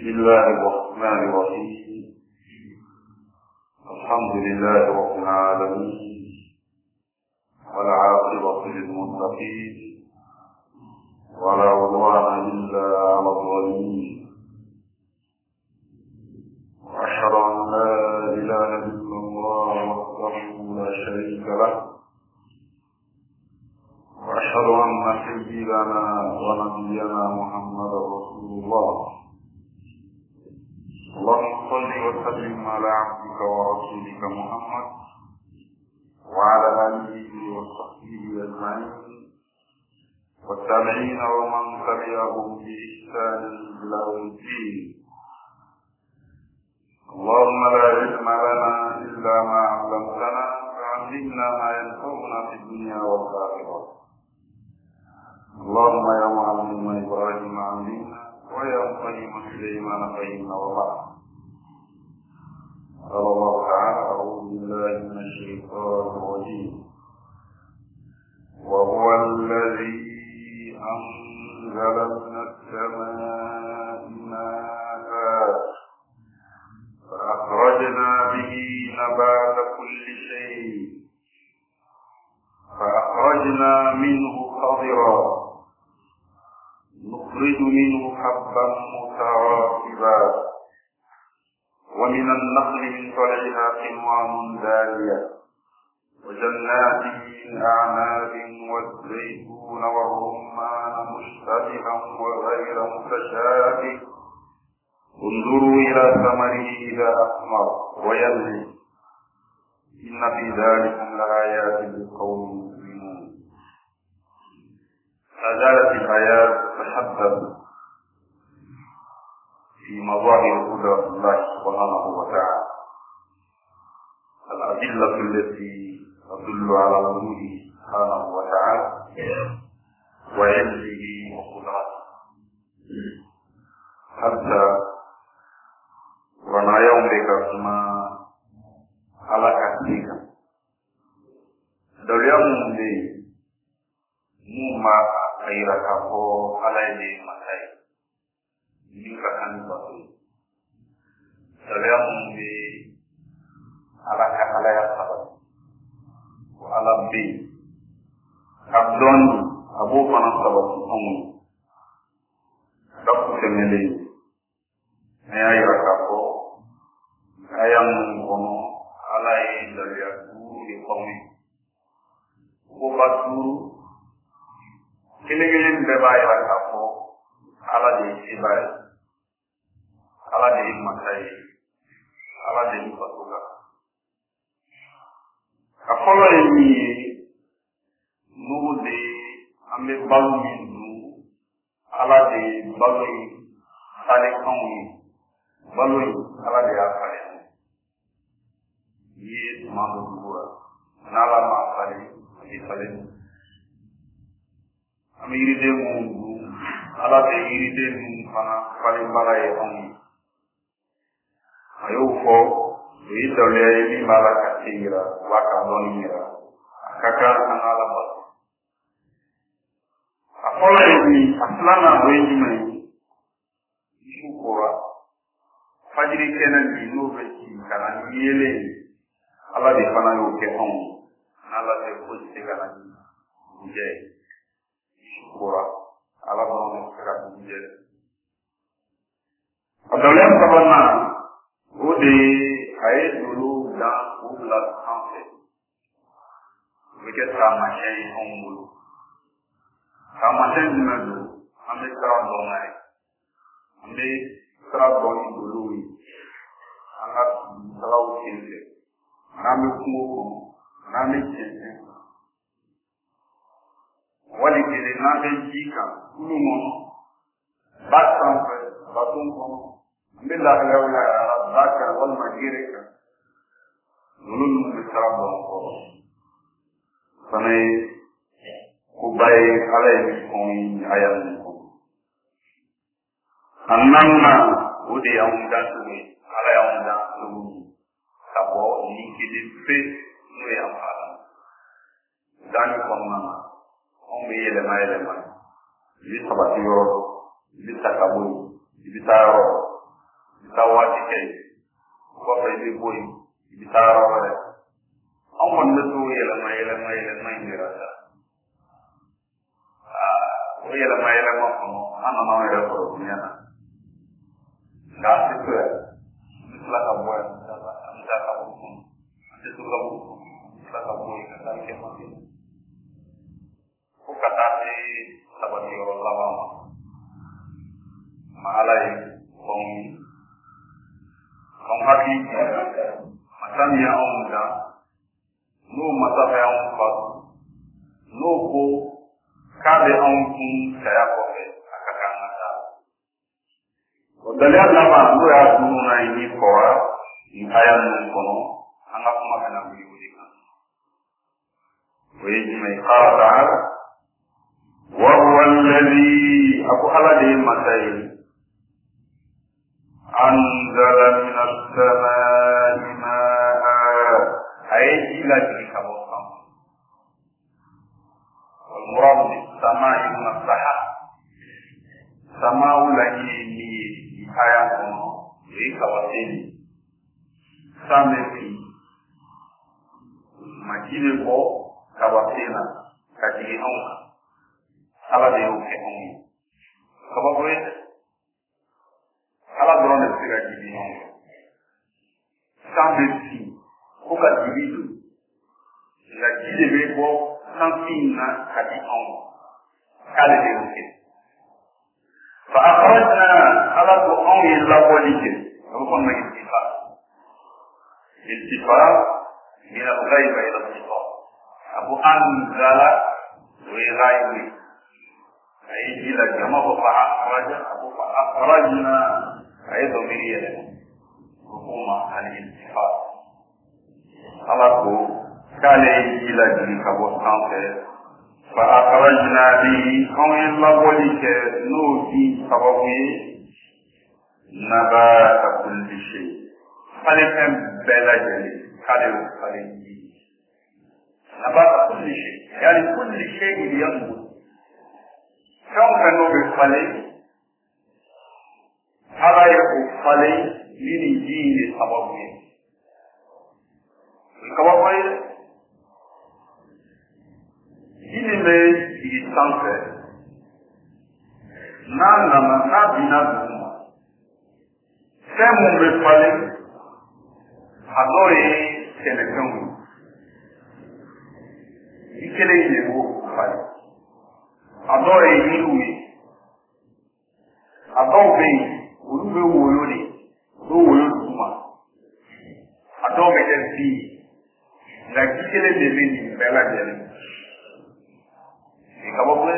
بسم الله الرحمن الرحيم. الحمد لله رب العالمين، والعاقبة للمتقين، ولا عدوان إلا على الظالمين. وأشهد أن لا إله إلا الله وحده لا شريك له، وأشهد أن سيدنا ونبينا محمدا رسول الله. اللهم صل وسلم على عبدك ورسولك محمد وعلى آله وصحبه أجمعين، والتابعين ومن تبعهم بإحسان إلى يوم الدين. اللهم لا علم لنا إلا ما علمتنا، فعلمنا ما ينفعنا في الدنيا والآخرة. اللهم يا معلم إبراهيم علمنا، ويا مفهم سليمان فهمنا. وبعد، قال الله تعالى: أعوذ بالله من الشيطان الرجيم. وهو الذي أنزل من السماء ماء فأخرجنا به نبات كل شيء، فأخرجنا منه خضرا نخرج منه حبا متراكبا، ومن النخل من طلعها قنوان دانية، وجنات من أعناب، والزيتون والرمان مشتبها وغير متشابه، انظروا إلى ثمره إذا أثمر وينعم، إن في ذلك لآيات لقوم يؤمنون. فزالت الآيات تتحدث في مظاهر قدرة الله سبحانه وتعالى، الأدلة التي تدل على وجوده سبحانه وتعالى وعلمه وقدرته، حتى wana يوم بك ثم على كثيرا دوليهم دي مما أيركه على يدي مسائل nika kan batu dalam di ala kala ya sabat wa ala bi abdon abu kana sabat dokku temele ay rakako ayam kono ala yi dalia di komi ko batu kile-kile bebay rakako ala di sibay ala de matai ala de patuga afolo ni nu de ambe balmi nu ala de baloi sale koni baloi ala de afale ye mamu dua nala ma afale di sale amiri de mu ala de iri de mu pana fale balaye koni ayo fo yi dole ni malaka tira waka donira kaka anala ba akola ni aslana wenji mai shukura fajiri kenan ni no beti kana yele ala de fana yo ke on ala de ko ti kana ni je shukura ala ba no ka ni je adole sabana ode ay dulu dan ulat hamse wiket ramashay homulu ramashay dimadu ambe kara dongai ambe kara doni dulu angat salau kinse nami kumo nami kinse wali kile nabe jika kulumo batang batung kono billah lawla rabbaka wal majirika nulun bisarabon ko sanay kubay alay kong ayan ko annanna udi ang datuwi alay ang datuwi sabo ni kidipit no yang pala dan komna on yele mayele man li sabati yo li takabu li taro dawati kay ko fay bi boy bi taro wala amon na to yela may ngira sa o yela ma ko ana na wala ko nyana da se ko la ka boy da ka ko se to ka ko la ka boy ka ta ke ma ko kata ni sabati Allah wa malai kong hati macam yang onda no masalah yang pas no ko kade ang pun saya kowe akakan ada odale lama no ya dulu na ini koa ni ayam kono anggap makana biudika wa mai qala ta'ala wa huwa alladhi aku alladhi matai أنزل من السماء ماء أي إلى تلك الوصف والمراد بالسماء من السحاب سماء لكي آياتنا ليس وسيلي سامي majine ko kabasena kati onka ala de onke onki kababwe ala drone sira jibi onka sambe ko ka jibidu la jibe ko sampina kati onka kale de onke fa akhrajna ala ko onki la bolike ko ma iltifat من الغيب إلى الصفات أبو أنزل وغيب أي إلى جمع فأخرج أبو فأخرجنا أي ضميرية حكومة الالتفات الله قال إلى جمع فأخرج فأخرجنا به كم إلا ولك نوتي سببه نبات كل شيء فلكم بلا جليل خالد نبات كل شيء يعني كل شيء ينبت كم كانوا بالفلي هذا يقول فلي من جين سببه الكوابي جين من يسانسه na bina duma semu بالفلي adore television ikele ile wo fali adore iruwe adobe olube wo lori do wo tuma adobe ti la ikele de ni bela de ni kabo bwe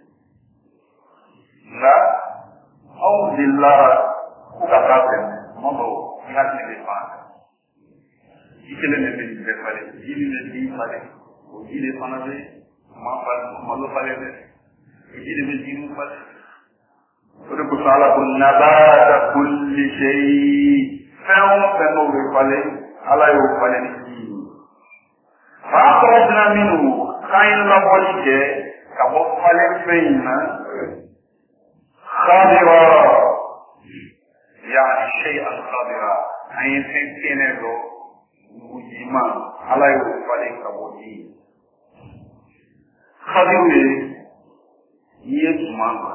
na au dillara ku ka ta mo ina ni fa ikele ne be fale ili ne di fale o ile fana be ma fa malo fale be ili be di fale o de ko sala ko nabata kulli shay fa'u fa'u be fale ala yo fale ni fa akhrajna minhu kain la bolike ka bo fale feina khadira yani shay'an khadira ayin sentenelo mujima ala yo fale kabodi khadiwe ye mama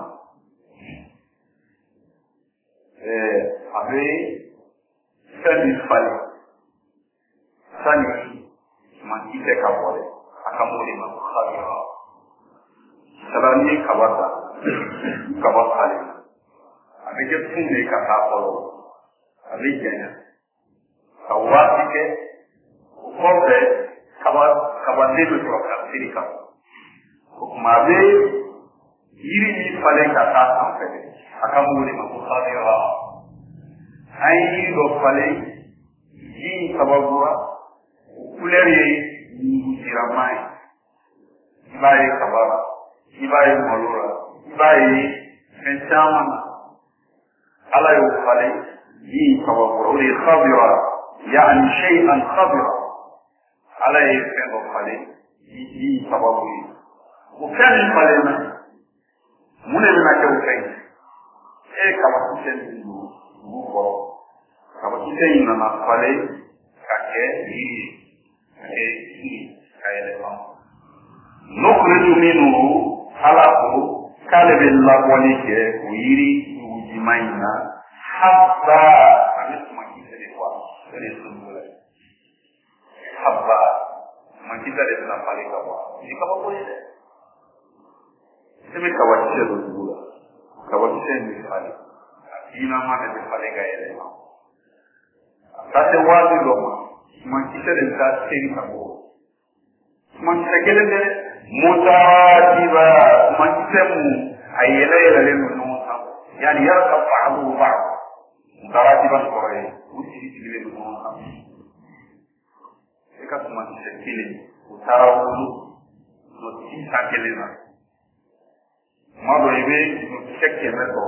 abe sani fale sani makite kabole akamuli ma khadira salani kabata kabale abe je funde kata polo abe jena kawatike ukobe kabandelo kwa Afrika kumabe yiri ni pale kata ampele akamuli makukhadira ai do pale yi sababura kuleri jiramai ibai kabara ibai malura ibai fentama ala yo pale yi sababura uri khadira يعني شيئا خضرا عليه كان الخليل يجي سببه وكان الخليل من كوكين كما كنت نقول kaba kita ina na fale kake ni kayele ba nukhriju minhu halaqu kale billa bonike uiri ujimaina habba anisma kita de kwa ele sunbula habba makita de na fale kawa ni kaba ko ile sebe kawa chelo dula kawa cheni fale ina mana de fale ga ele tate wazi loma makita de ta cheni kawa makita kele de mutadiba makita mu ayela ila le no sa yani yarka ba'du ba'd mutadiba sore uti ile no sa eka makita kele utarawulu no tisa kele na mado ibe no chekke me do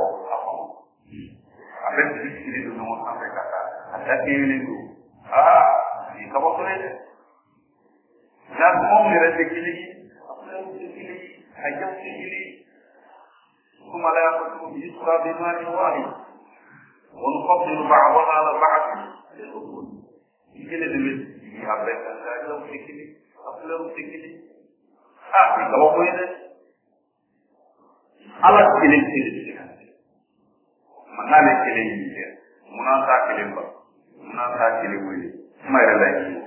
avec ile no sa pe kata atake ile do ni kabo kole la mom ni retekili apna retekili hayya tekili kuma la yaqulu yusra bima yuwali wa nufaddilu ba'daha ala ba'd ile de ni avec la tekili apna tekili ni kabo kole ala tekili manale kele yinde munata kele ba munata kele wele mayra la yi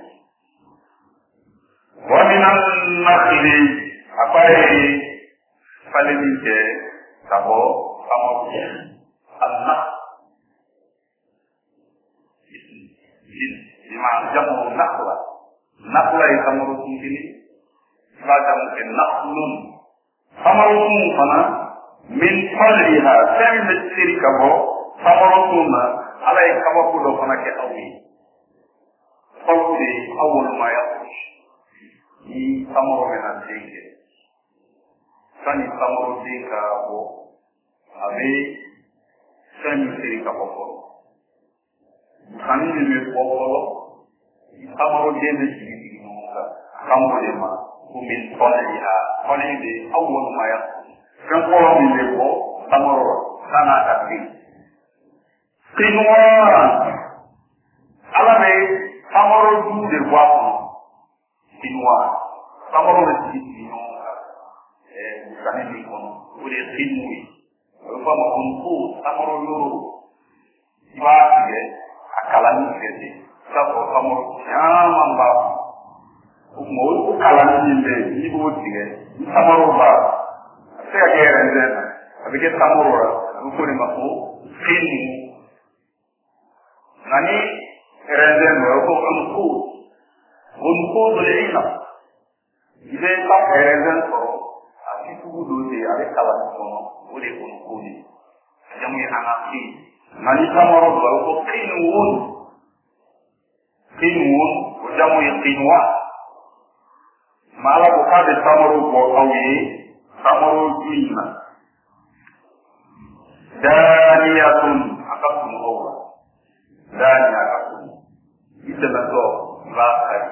wa minan nakhli apare falente tabo amo anna lima jamu nakhla isamuru kini badam ke nakhlun samaru fana min qalliha kam bisirikabo samarutuna ala ikaba kudo fana ke awi qawli awwal ma yaqush ni samaro mena teke sani samaro teka bo ave sani sirikabo ko sani ni bokolo samaro dene siriki muka kambo de ma min qalliha qalli awwal ma yaqush kan ko mi le ko samaro sana tapi kinwa ala me samaro du de wa kinwa samaro de kinwa sani ni kono ule kinwi fa ma kunku samaro yoro ba ye akala ni kete sabo samaro nyama ba mo akala ni le ni bo tige samaro ba sea que era abike samurora ukuri mako fini nani erenden ko unku dolina ide ka erenden ko akitu do de ale kala ko ule unku ni jamu anafi nani samuro ko kinun jamu kinwa mala ko ka de samuro ko awi samaro jina daniyatun akakum awra daniyatun itana do bakari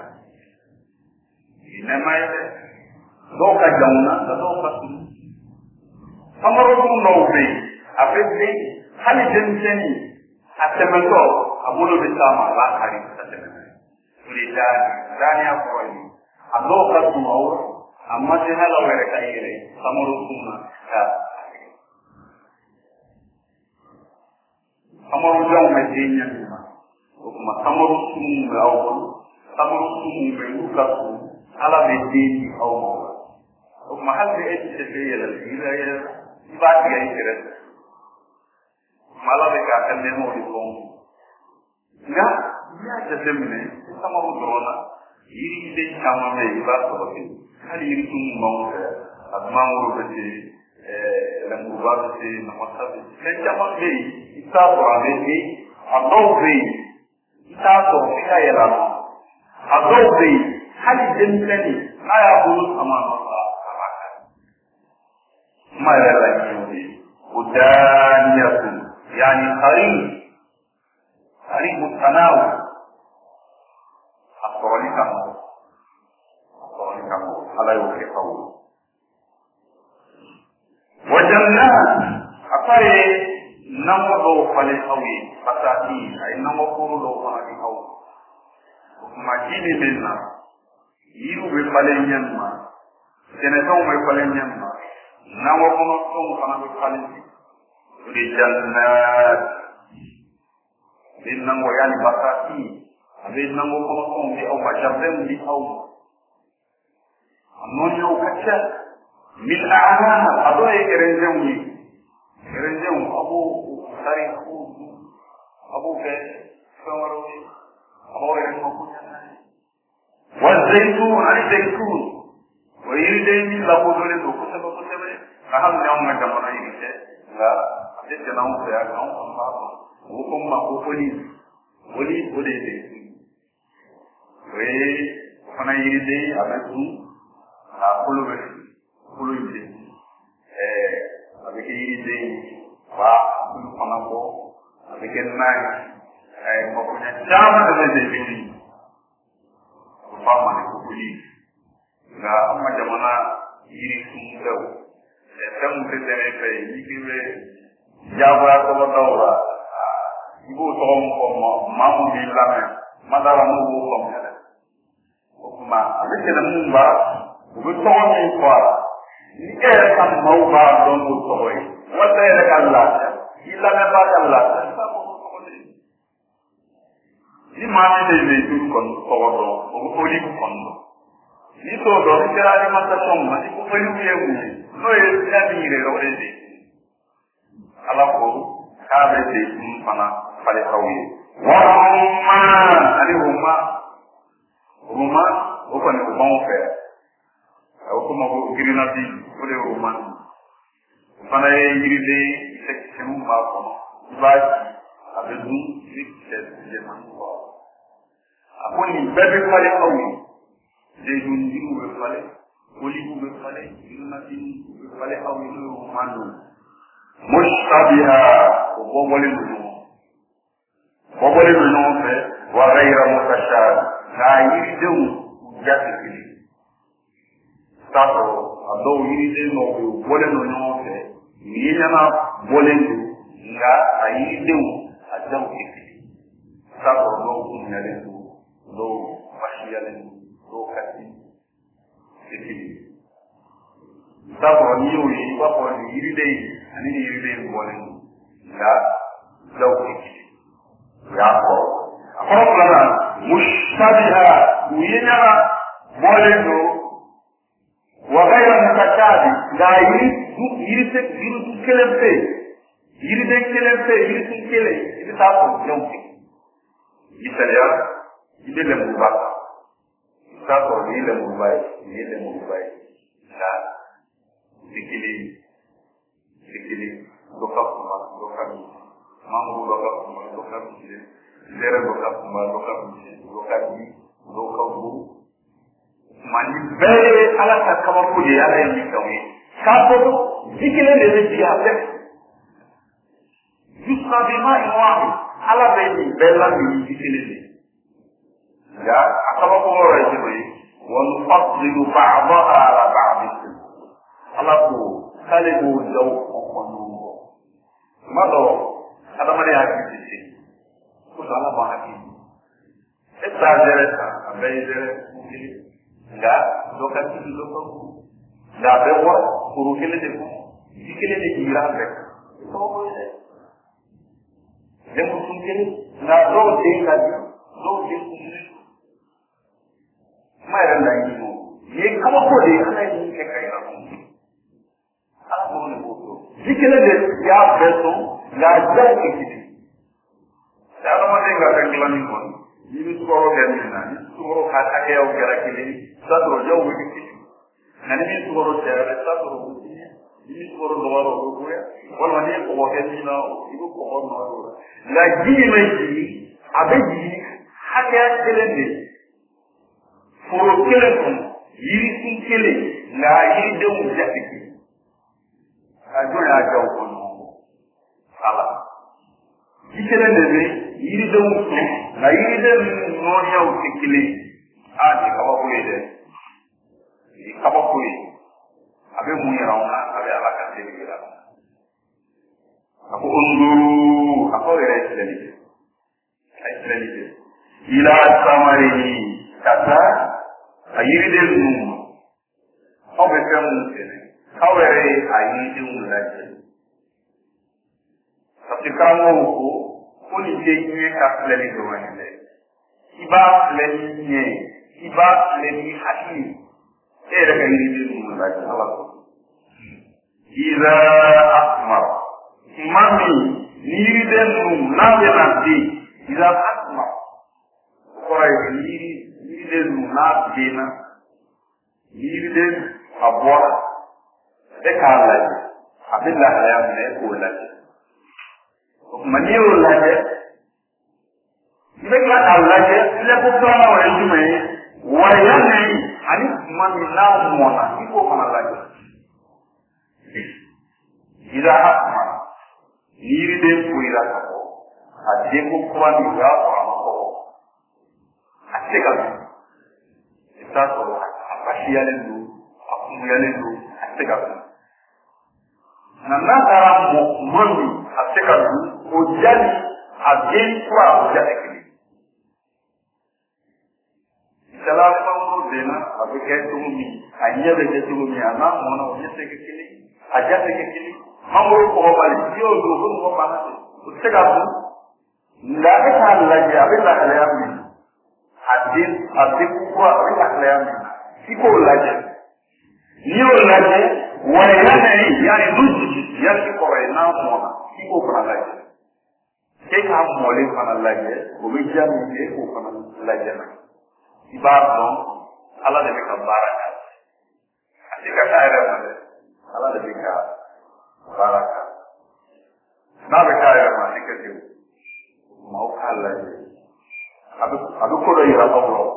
inamaide do ka jamna do ka samaro no be afebe hali jenseni atemento abulo bitama bakari atemento daniya ko ni ado ka awra amma se hala were kaire samaro kuma ka samaro jaw me dinya ma kuma samaro kuma aw samaro kuma be ka ko ala be dini aw kuma hal be eti se yela ila ya ba ti ga ire mala be ka kan ne mo di ko na ya ta semne samaro drona yiri de kama me ba ko hali yiritum mawta admawru bati lambuba bati namasabi senjama be isabu abe adobe isabu fika yala adobe hali demleni aya bulu amana Allah ma yala yudi udaniyatun yani qarib mutanawu akwalika ala yoke kawo wajannat apare nango do fale hawi patati ay nango ko do fale haw ma jini menna yiru be fale nyamma tene taw may fale nyamma nango ko no fana be fale di jannat bin nango yani patati abe nango ko no di aw ma jardin di aw non yo kacca min a'laha adoy erenjewni erenjew abu sari abu ke sawaro abu erenmo kunyana wa zaytun ay zaytun wa yirde min la ko dole do ko sabo ko tebe aham nyam ma jamana yite la ade janaw ko ya kan on ba ko ma ko poli de we fana yirde abetu na kulu yirde avec l'idée wa on a beau avec une main et on connaît jamais de défini pour pas mal de coulis là on m'a demandé il est tout c'est comme que c'est fait il dit jawa ko dawra ibo tom ko mamu bi la main madara mo ko ko ma avec le mumba vous tournez quoi ni era kan mawba don ko toy wala era kan la illa ma ba kan la ni ma ni de tu kon ko do ko li ko kon ni to do ni era ni ma ta som ma ni ko ko li ye wu no e ya ni re ro de ala ko ka be de fana fale hawi wa umma ali umma o ko ni ko bon fe o ko mo girina bi o de roman fana yiride section ma ko ba abedu de man ko akoni bebe fale hawi de dun diru be fale oli bu be fale girina bi be fale hawi no roman mushtabiha o wole no fe wa ghayra mutashab la yiridu jati tato ado yiride no wole no fe ni yana wole nga ayide adam kiti tato no kunyale do bashiyale do kati kiti tato ni uri ba ko yiride ani yiride wole nga do kiti ya ko akora mushtabiha uyina wole no وغير متشابه لا يريد كلام فيه يريد كلام فيه يريد كلام يريد تعرف يوم يسألها يدل المبارك تعرف يدل المبارك لا سكلي لوكاف ما هو لوكاف زيرو لوكاف mani bere ala ta kama kuje ala yi kawe kapo dikile de dia be jusqu'à bima iwahi ala be ni bella ni dikile de ya akaba ko wora jibi wa nufaddilu ba'daha ala ba'd ala ko kale go daw ko no mado ada mari hakiki ko ala ba hakiki exagere ta abeire nga lokati loko da be wa kuru kele de dikele de gira rek to ko ide dem sun kele na do de ka di ma ran da yi ye kama ko de ana yi ke kai ra ala ko ne ko dikele de ya be to la ja ke ki da ma de ga ka kilani ko ni ko de na ni ko ka ta ke o gara kele sadro jaw wi ki nani mi sugoro tere sadro wi mi sugoro dawaro ko ya wala ni ko ke ni na ibu ko on no la ji me ji abeji hakya telende foro kele ko yiri kun kele la yiri de mu jafiki ajo ya jaw ko no ala ikele de yiri de mu la yiri de no ya u kele a ti ka ko ide kaba koyi abe mun yara ona abe ala ka te gira ako unduru ako yɛrɛ filɛli kɛ ila samarihi ka taa a yiriden ninnu ma aw bɛ fɛn minnu sɛnɛ aw yɛrɛ ye a yiridenw lajɛ parce que karamɔgɔw ko nin tɛ ɲɛ ka filɛli dɔrɔn ye dɛ i b'a filɛ ni ɲɛ i b'a filɛ ni hakili e yɛrɛ ka yiriden ninnu lajɛ ala ko iza asmara tuma min ni yiriden ninnu n'a bɛna den iza asmara o kɔrɔ ye yiriden ninnu n'a denna yiriden a bɔra e k'a lajɛ a bɛ lahalaya minɛ e k'o lajɛ o tuma n'i y'o lajɛ i bɛ tila k'a lajɛ lɛko filanan o ye jumɛn ye wariya min ani tuma min n'a mɔna i k'o fana lajɛ iza asmara ni yiriden poyira ka bɔ a denko kura min o y'a sɔrɔ a ma kɔgɔ a tɛ se ka dun i bɛ taa sɔrɔ a basiyalen don a kumuyalen don a tɛ se ka dun nka n'a taara mɔ kuma min a tɛ se ka dun o jali a den kura o ja tɛ kelen misaliya mangoro denna a bɛ kɛ cogo min a ɲɛ bɛ kɛ cogo min a n'a mɔna o ɲɛ tɛ kɛ kelen a ja tɛ kɛ kelen mangoro kɔgɔbali n'i y'o don o bɛ mɔgɔ banna de o tɛ se ka dun nka e k'a lajɛ a bɛ lahalaya min a den kura a bɛ lahalaya min i k'o lajɛ n'i y'o lajɛ wariya nani yanni n'u jigi yanni kɔrɔ ye n'a mɔna i k'o fana lajɛ e k'a mɔlen fana lajɛ o bɛ ja min kɛ e k'o fana lajɛ na i b'a dɔn ala de bɛ ka baara kɛ a tɛ ka k'a yɛrɛ ma dɛ ala de bɛ ka baara kɛ n'a bɛ k'a yɛrɛ ma a tɛ kɛ ten maaw k'a lajɛ a bɛ ko dɔ yira aw la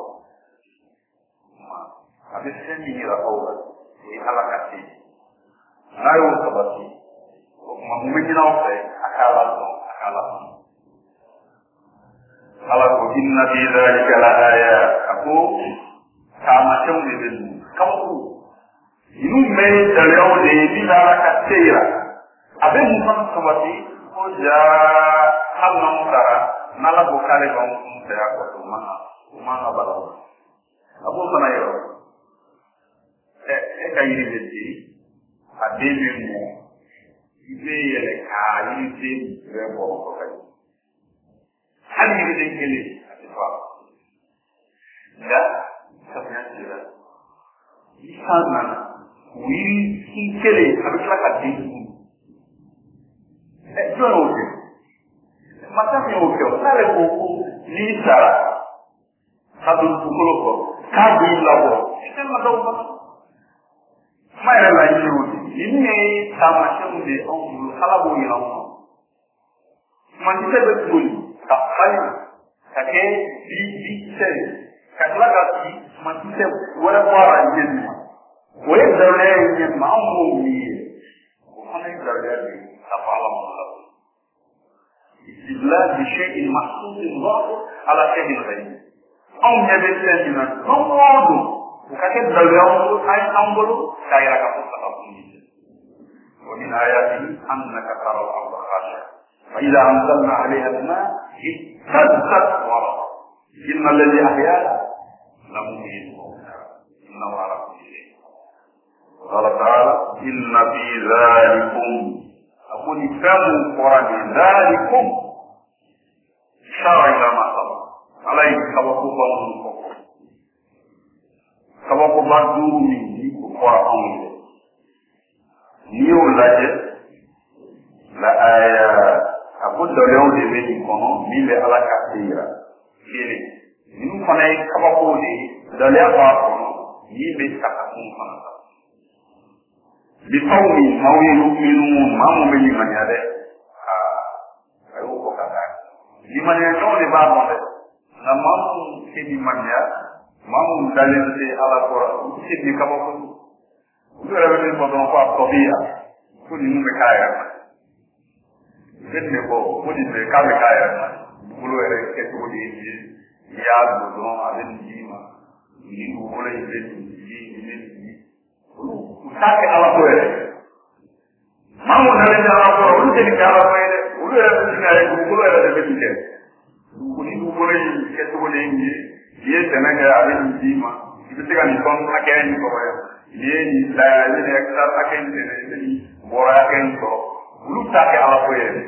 a bɛ fɛn min yira aw la o ye ala ka se n'a y'o sabati o tuma mun bɛ ɲini aw fɛ a k'a la dɔn a k'a la dɔn ala ko inna fi dhalika la aya a ko taamasiyɛnw de bɛ ninnu kabako ninnu bɛ daliyaw de ye min ala ka se yira a bɛ mun fana sabati ko jaa hali n'anw taara n'ala ko k'ale b'anw kun fɛ yan kɔfɛ o man ka bala o a b'o fana yɔrɔ e ka yiri bɛ den a den bɛ mɔ i bɛ yɛlɛ k'a yiriden bɛɛ bɔrɔ kɔfɛ hali yiriden kelen a tɛ fa nka samiya sera ni san nana o yiri kelen a bɛ tila ka den tugun jɔn y'o kɛ masa min y'o kɛ o n'ale ko ko n'i sara ka don dugukolo kɔrɔ k'a b'i labɔ i tɛ na dɔw ma kuma yɛrɛ la yiri o de ni min ye taamasiyɛnw de anw bolo ala b'o yira anw na sumankisɛ bɛ toli ka falen ka kɛ kisɛ ye ka tila ka ci sumankisɛ wɛrɛ bɔ a la ɲɛ ma o ye daruya ye ɲɛ ma anw b'o min ye o fana ye daruya de ye ka fɔ ala ma la istidlal bi shay'in mahsusin zahir ala shay'in ghayr anw ɲɛ bɛ fɛn min na don o don o ka kɛ daruya an bolo k'a yira ka fɔ saka kun ye wa min ayatihi annaka tara al-ardha khashi'atan فإذا أنزلنا عليها الماء اهتزت ورقت إن الذي أحياها لمحيي الموتى إنه على كل شيء قال تعالى إن في ذلكم أقول فهم قرآن ذلكم شرع إلى ما سبق عليه سبق بدو مني قرآن نيو لجة لا آية a ko dɔlɛw de bɛ nin kɔnɔ min bɛ ala ka se yira kelen ninnu fana ye kabako de ye dɔlɛya b'a kɔnɔ min bɛ sakakun fana ta bifaw min maaw ye minnu maa mun bɛ limaniya dɛ a y'o fɔ ka taa limaniyaɲɔgɔn de b'a dɔn dɛ nka maa mun tɛ limaniya maa mun dalen tɛ ala kɔrɔ olu tɛ nin kabako olu yɛrɛ bɛ min fɔ dɔrɔn ko a tɔ bɛ yan ko ninnu bɛ k'a yɛrɛ ma ne ko ko nin bɛ k'a bɛ k'a yɛrɛ ma dugukolo yɛrɛ kɛcogo de ye n'i y'a don dɔrɔn a bɛ nin d'i ma nin dugukolo in bɛ nin di nin bɛ nin di olu u t'a kɛ ala ko yɛrɛ Mamu dale ni ala ko ulu jeni kala ko ede ulu era ni ay ko ulu era de betike ulu du ko ni ke to ni ni ye tenaga ave ni dima ibitiga ni kon aken ko ya ye ni la ni extra aken ni bora aken ko ulu ta ke ala ko ede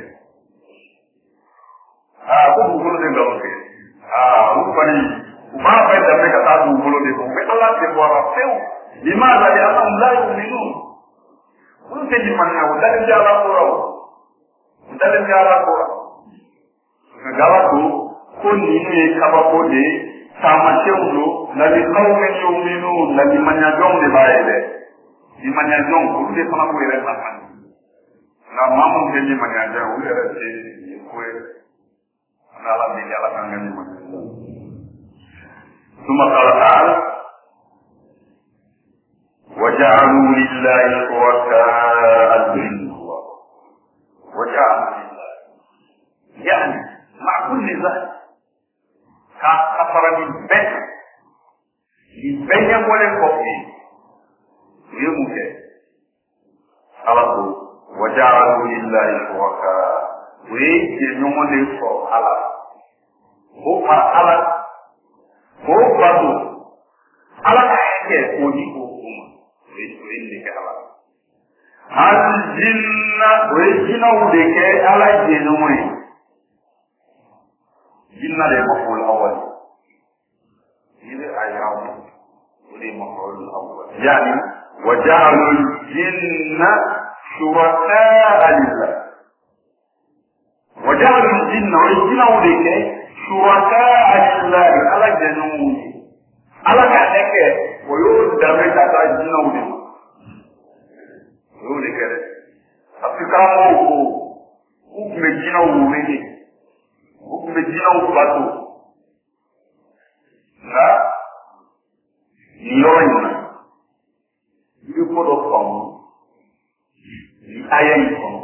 ko du ko de ngam ke ulu pani ma fa da me ka ta du ko de ko me ala ke bora feu limaza ya Allah la yu'minun ulu te di manna udale jala ko ngala ko ni ne kaba ko de sama cheulo na di qawmi yu'minun na di manya jong de baede di manya jong ko de sama ko ere sama na mamu de di manya jong ule ere te ko na la de jala kanga ni manya suma qala وجعلوا لله شركاء الجن وجعلوا لله يعني مع كل ذلك كفر من بين ولا كفر يمكن الله وجعلوا لله شركاء ويجنون لفو على هو على هو بطو على كيف ودي الجنة ويجينا ودك على جنوي جنة المفعول الأول إذا أيام ولي المفعول الأول يعني وجعلوا الجنة شركاء لله وجعلوا الجنة ويجينا ودك شركاء لله على جنوي على كذلك ويقول دمك على الجنة ودك yóò lè kẹrẹ àfikà mọ òkú òkú méjì náà wò méjì òkú méjì náà wò bàtò nà ìyọrọ ìmọ ibi gbọ́dọ̀ fọmù ayé ìfọmù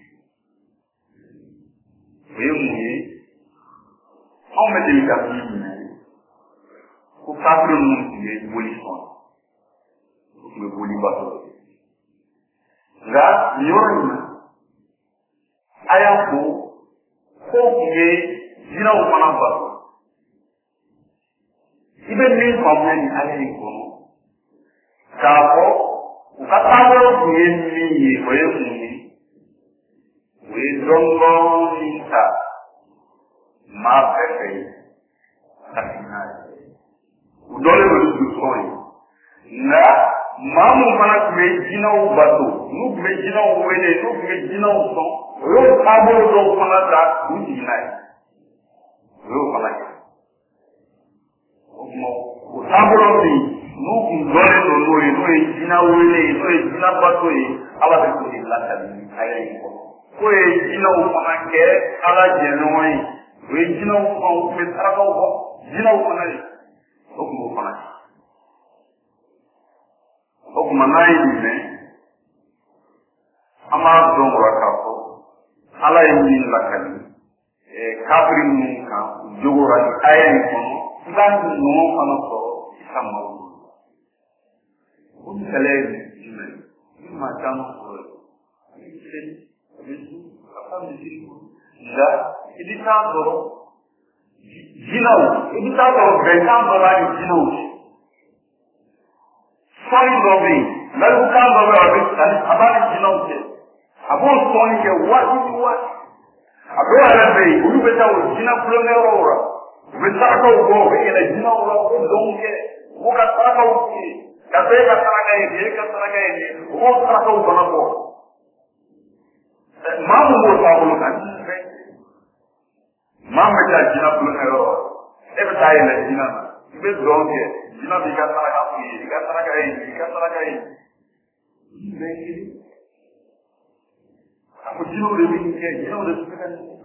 òye mú yé wọn mẹjẹ nígbà tó yìí nà kó káfíńtì mú ìwé wọlé fún ọ òkú wọlé bàtò nga yorina ayako ko ye dina o fana ba ibe min famna ni ayi ko ka ko ka tawo ye ni ye ko ye ni we dongo ni ta ma pepe takina udole wo du ko na mamu fana tun bɛ jinɛw bato n'u tun bɛ jinɛw wele n'u tun bɛ jinɛw sɔn o y'o taabolo dɔw fana ta k'u jigin n'a ye o y'o fana kɛ o tuma o taabolo min n'u tun dɔnnen don n'o ye n'o ye jinɛ wele ye n'o ye jinɛ bato ye ala bɛ k'o de lasali a yɛrɛ ye kɔnɔ k'o ye jinɛw fana kɛ ala jɛɲɔgɔn ye o ye jinɛw fana u tun bɛ sarakaw bɔ jinɛw fana ye o tun b'o fana kɛ. O kuma n'a ye nin mɛn an b'a dɔn o la k'a fɔ ala ye min lakali kafiri minnu kan u jogora ni aya in kɔnɔ i b'a nɔnɔ fana sɔrɔ i ka maaw bolo o misaliya ye jumɛn ni maa caman sɔrɔ a bɛ seli a bɛ su a ka misiri nka i bɛ taa sɔrɔ jinɛw i bɛ taa sɔrɔ bɛnkan dɔ la ni jinɛw cɛ. Sɔɔni dɔ bɛ yen lalukan dɔ bɛ yen a b'a ni jinɛw cɛ a b'o sɔɔni kɛ waati ni waati a dɔw yɛrɛ bɛ yen olu bɛ taa o jinɛ kulonkɛyɔrɔw la u bɛ sarakaw bɔ u bɛ yɛlɛ jinɛw la u bɛ dɔnw kɛ u b'u ka sarakaw f'u ye ka bɛɛ ka saraka ye nin ye ka saraka ye nin ye u b'o sarakaw fana bɔ maa min b'o taabolo kan maa min bɛ taa jinɛ kulonkɛyɔrɔ e bɛ taa yɛlɛ jinɛ na i bɛ dɔn kɛ. Jina bi ka saraka f'u ye i ka saraka ye nin i ka saraka ye nin bɛɛ ye kelen a ko jinɛw de bɛ nin kɛ jinɛw de tun bɛ ka nin kɛ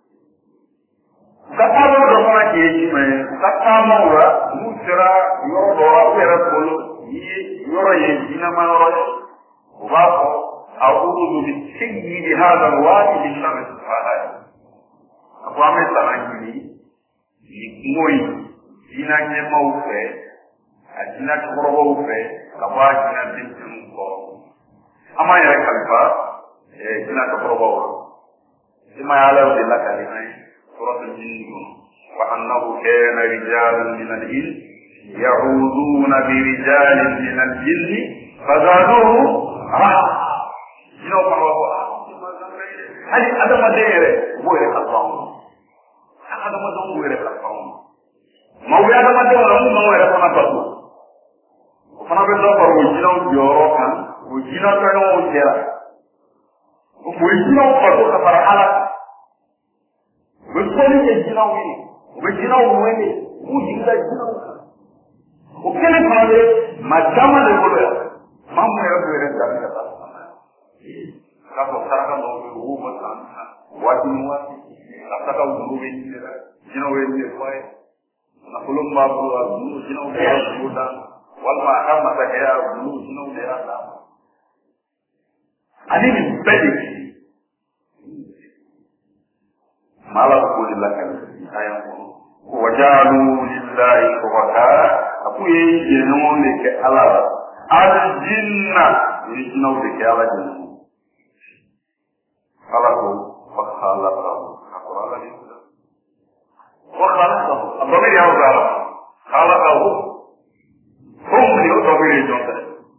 u ka taabolo dɔ fana kɛ jumɛn ye u ka taamaw la n'u sera yɔrɔ dɔ la u yɛrɛ bolo ni yɔrɔ ye jinɛma yɔrɔ ye u b'a fɔ a'udhu bi sayyidi hadha al-wadi min sharri al-fahaya a ko an bɛ sara ɲini nin kungo in jinɛ ɲɛmaw fɛ a jinɛ cɛkɔrɔbaw fɛ ka bɔ a jinɛ denmisɛnninw kɔrɔ an b'an yɛrɛ kalifa kina ka probawa ima ala de la kali ay suratul jinn wa annahu kana rijalun min al-jinn ya'uduna bi rijalin min al-jinn fazaduhu jino probawa hali adama dere boye Allah adama don boye Allah ma wi adama de wala mo wala ko na babu fana be do ko jino joro kan o jino to no o jera o jino ko to ka para ala o ko ni jino wi o jino wi o jinda jino o kele fana de ma jama de ko ya ma mo ya do re da ka ka ko saraka no o mo san wa jino wa ka ka o wi jino wi ni ko na kulum ma ko jino de ko da wal ma kama ta ya jino de ala ani ni bedi mala ko di lakal ayam ko wajalu lillahi qurata aku ye jeno ne ke ala al jinna ni jino de ke ala jinna ala ko fa khalaqa aqula ni wa khalaqa abami ya wa khalaqa hum li utawili jonta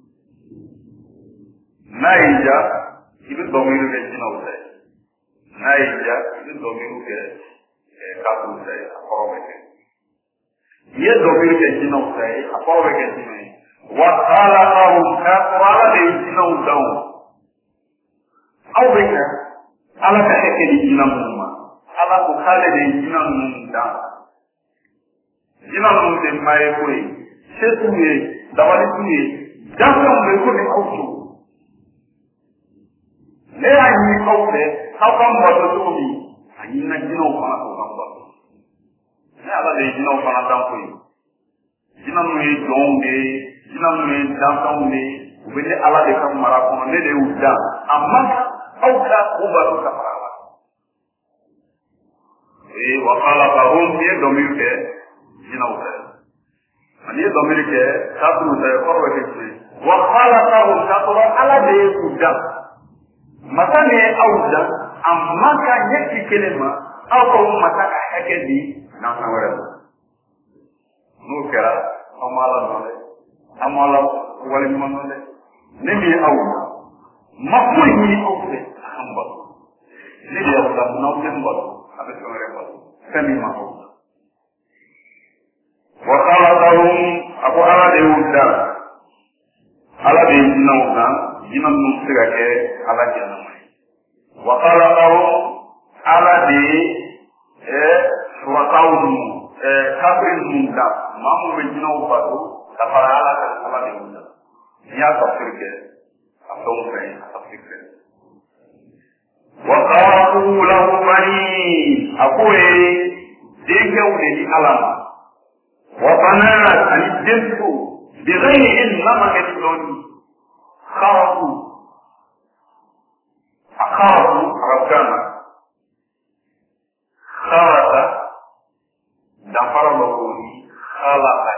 naija ibi domiru ke jina usai naija ibi domiru ke kapu usai akorobe ke ye domiru ke jina usai akorobe ke jina wa khalaqahum ka qala de jina usau au beka ala ka ke jina mumma ala ko khale de jina mumda jina mumde mai koi setuye dawali tuye dafa mo ko de auto ne ayi kawte kawam wato tobi ayi na jino fana ko kamba ne ala de jino fana dan ko jino no e jonde jino no e dan kawne ubele ala de kam mara ko ne de uda amma auka ko ba ko kafara wa khalaqahum bi domirke jino uda ani domirke kabru ta ko ke wa khalaqahum kabra ala de uda matane auda amma ka yake kelema au ko mataka hake di na nawara no kera amala wala manole ne mi auda makko ni aude amba ne de auda no tembo abe ko rebo kami ma auda wa khalaqahum abu ala de uda ala de nauda jinan nu sigake ala janna wa khalaqahu ala di suwaqawnu kafir munda mamu bejina ubatu kafara ala ala di munda ya kafirke afon fe kafirke wa qalu lahu bani akwe dike ule di alama wa banat an dintu bi ghayri innama kadoni khafu akhafu rakana khalaqa dafara lokoni khalaqa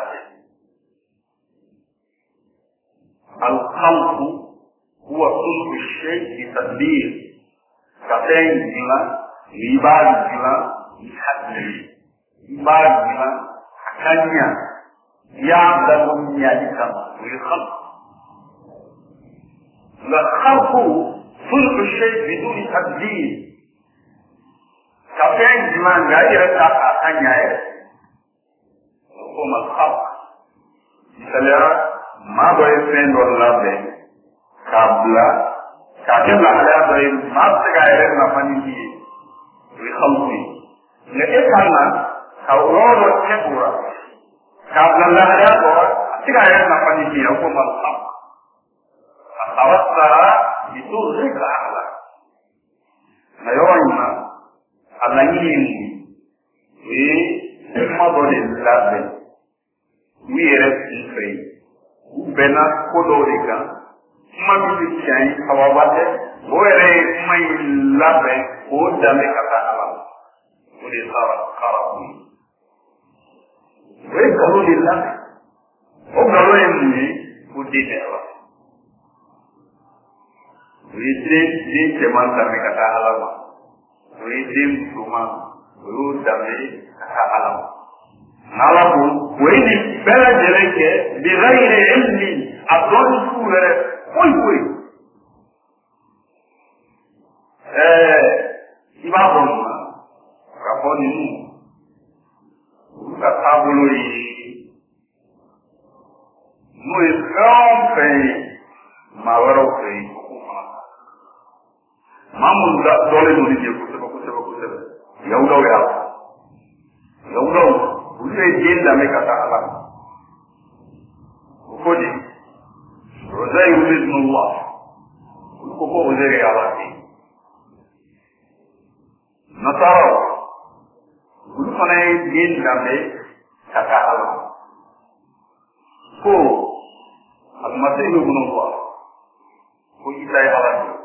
al-khalqu huwa kullu shay bi tadbir katen dila ibad dila hadri ibad dila akanya ya dalam nyadikam wa khalq la khalqu كل شيء بدون تقدير كفين زمان غير تاكانيا هو الخلق مثلا ما بيفين ولا به قبل كاتب على ده ما تغير نفني بخلقي لكن كان كورو كبرى قبل لا ده تغير نفني هو الخلق توسر itu rika ala na yona alanyini ma bode labe wiere sife ubena kodorika ma bi chai awabate boere mai labe o dame kata ala ode sara karabu we kalu lillahi o galo enni udite ala den cɛman danbe ka taa ala ma o ye den musoman o y'o danbe ka taa ala ma n'ala ko o ye nin bɛɛ lajɛlen kɛ bighayri ilmi a dɔnni t'u yɛrɛ foyi foyi i b'a fɔ mun na k'a fɔ ninnu olu ka taabolo ye n'o ye fɛn o fɛn ye maa wɛrɛw fɛ yen o k'o fana ta maa minnu dɔɔnin don ni je kosɛbɛ kosɛbɛ kosɛbɛ yahudaw y'a fɔ yahudaw olu ye den danbe ka taa ala ma o ko de Uzairu ibnullah olu ko Uzairu ye ala den Nasaraw olu fana ye den danbe ka taa ala ma ko Al-Masihu ibnullah ko Isa ye ala den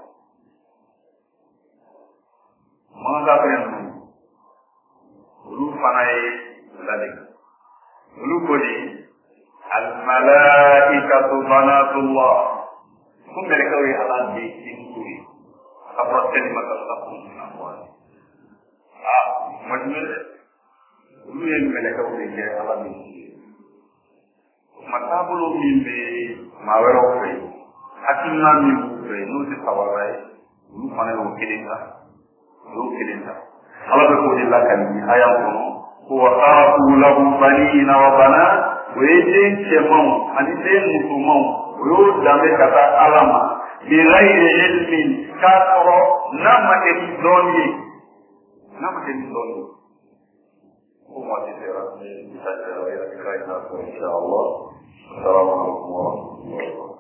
mga kafir olu fana ye ladin olu ko di al-malaikatu banatullah ko mereka ye ala den tinuri apa terima kasih majmul olu ye mereka ye ala den matabulu min be mawero fe hakina min fe no se tawara olu fana ye kelinga Allah berkodilakan di ayat kono wa qara'u lahu banina wa banat wa yadin cemau aniden mutumau yo dambe kata alama bi ghairi ilmin kafaro nama edoni ko ma ti tera ni ta tera ya kira ina ko inshallah assalamu alaikum warahmatullahi wabarakatuh